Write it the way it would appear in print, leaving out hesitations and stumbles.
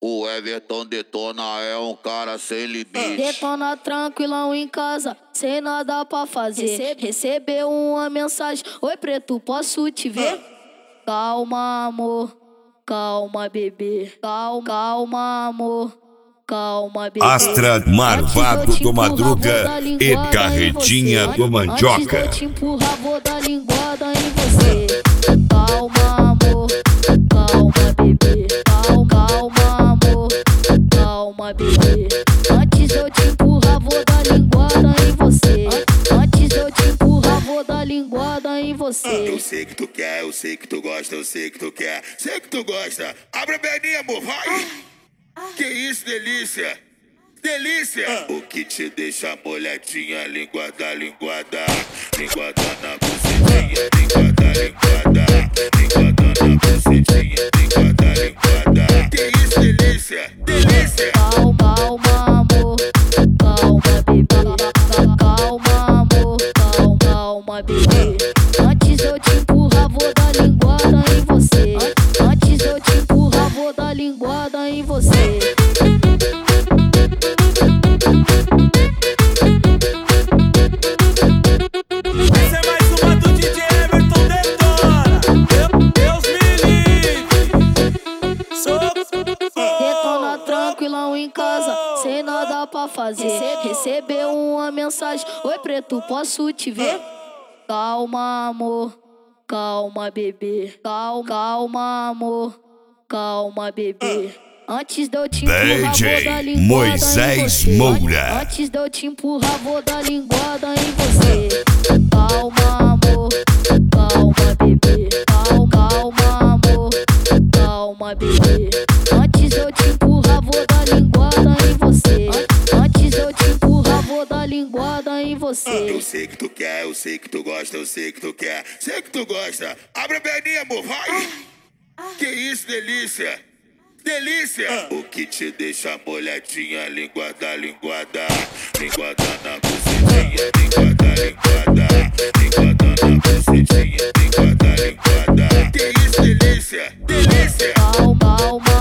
O Everton Detona é um cara sem limite. Detona tranquilão em casa, sem nada pra fazer. Recebeu uma mensagem: oi preto, posso te ver? Calma amor, calma bebê. Calma amor, calma bebê. Astra Marvado do Madruga e Carretinha do Mandioca. Antes de eu te empurrar, vou dar linguada em você. Calma amor, calma bebê. Calma amor, calma bebê. Antes de eu te empurrar, vou dar linguada em você. Antes de eu te empurrar, vou dar linguada em você. Eu sei que tu quer, eu sei que tu gosta, eu sei que tu quer, sei que tu gosta. Abre a perninha, amor, vai! Que isso, delícia! Delícia! O que te deixa molhadinha, linguada, linguada. Linguada na bucetinha, linguada, linguada. Linguada na bucetinha, linguada, linguada. Que isso, delícia! Delícia! Calma amor, calma bebê. Calma amor, calma bebê. Antes de eu te empurrar, vou dar linguada em você. Antes de eu te empurrar, vou dar linguada em você. Essa é mais uma do DJ Everton Detona. Deus me livre. Detona tranquilão em casa, sem nada pra fazer. Recebeu uma mensagem: oi preto, posso te ver? Calma amor, calma bebê. Calma amor, calma bebê. Antes de eu te empurrar, vou dar linguada Moisés em você. Moura. Antes de eu te empurrar, vou dar linguada em você. Calma amor, calma bebê. Calma amor, calma bebê. Antes de eu te empurrar, vou dar linguada em você. Antes de eu te empurrar, vou dar linguada em você. Eu sei que tu quer, eu sei que tu gosta, eu sei que tu quer, sei que tu gosta. Abre a perninha, amor, vai! Que isso, delícia! Delícia! O que te deixa molhadinha, linguada, linguada. Linguada na bucetinha, linguada, linguada. Linguada na bucetinha, linguada, linguada. Que isso, delícia! Delícia! Calma